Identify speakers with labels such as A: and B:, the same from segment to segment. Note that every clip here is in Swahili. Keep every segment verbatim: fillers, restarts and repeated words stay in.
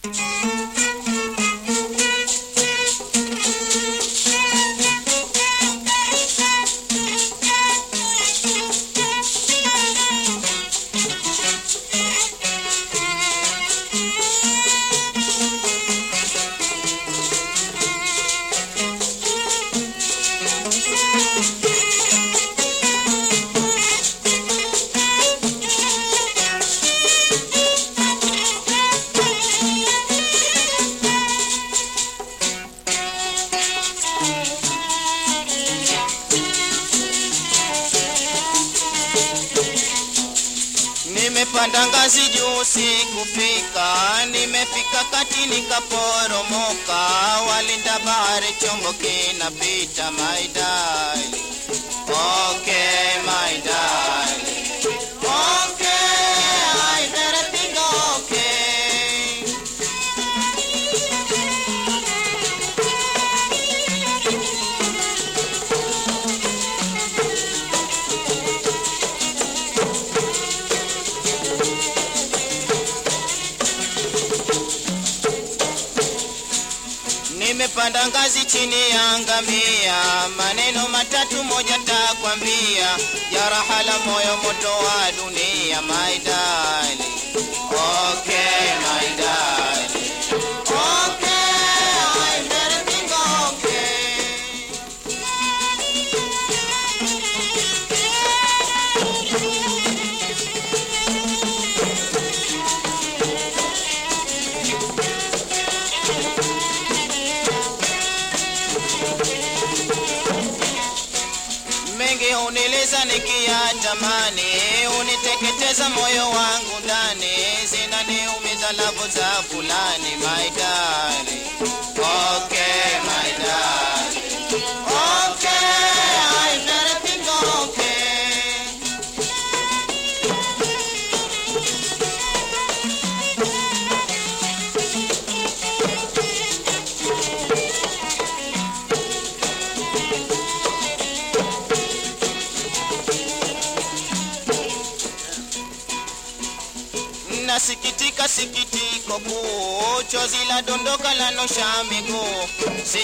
A: Nimepanda ngazi juu sikufika, nimefika kati nikaporomoka, walinda bahari chombo kinapita, my darling. Okay, my darling. Okay, I better think okay. Nimepanda ngazi chini ya ngamia, maneno matatu moja takwambia, jaraha la moyo moto wa dunia, my darling. Okay, my darling. Okay, I better think okay. Mengi unileza nikiyatamani, uniteketeza moyo wangu ndani, zinaniumiza lavo za fulani, my darling. Okay, my darling. Okay, I better think okay. Nasikitika sikitiko kuu, chozi la dondoka la nosha miguu,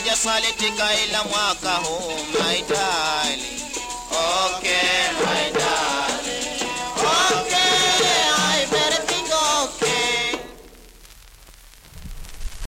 A: sijasalitika ila mwaka huu, my darling. Okay, my darling.